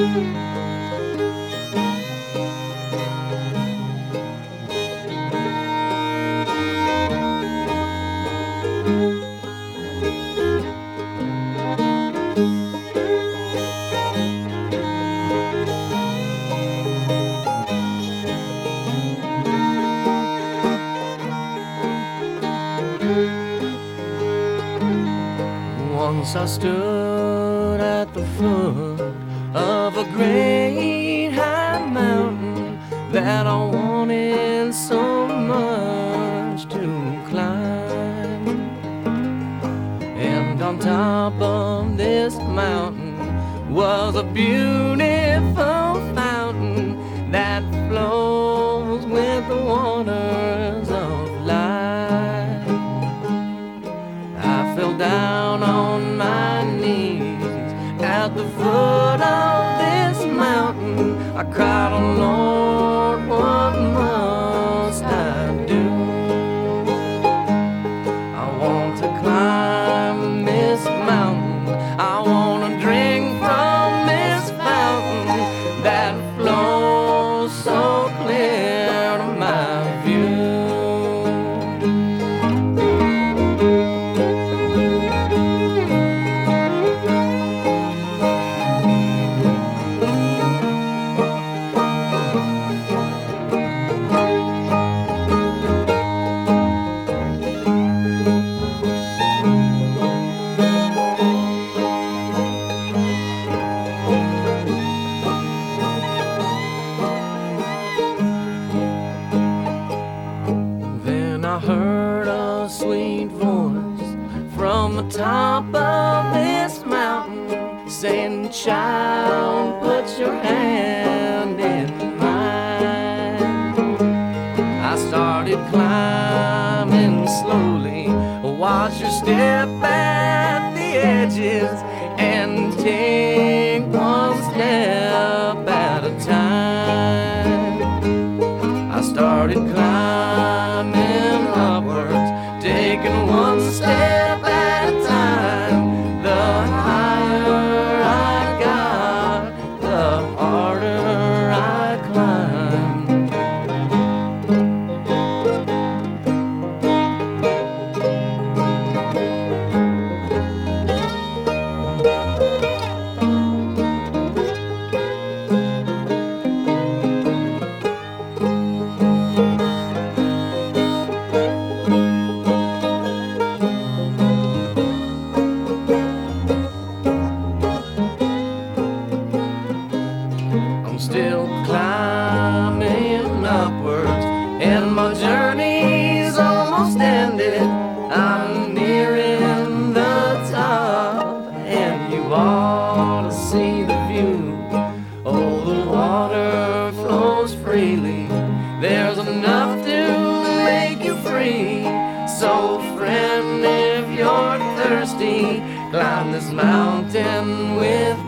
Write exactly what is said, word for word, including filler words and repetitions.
Once I stood at the foot of a great high mountain that I wanted so much to climb. And on top of this mountain was a beautiful fountain that flows with the waters of life. I fell down on my knees at the foot of this mountain. I cried, "Oh Lord, what must I do? I want to climb this mountain. I want to drink from this fountain that flows so clear to my view." I heard a sweet voice from the top of this mountain saying, "Child, put your hand in mine." I started climbing slowly, watch your step at the edges, and take one step at a time. I started climbing upwards, taking one step at a time. The higher I got, the harder I climbed. I'm still climbing upwards, and my journey's almost ended. I'm nearing the top, and you ought to see the view. Oh, the water flows freely. There's enough to make you free. So, friend, if you're thirsty, climb this mountain with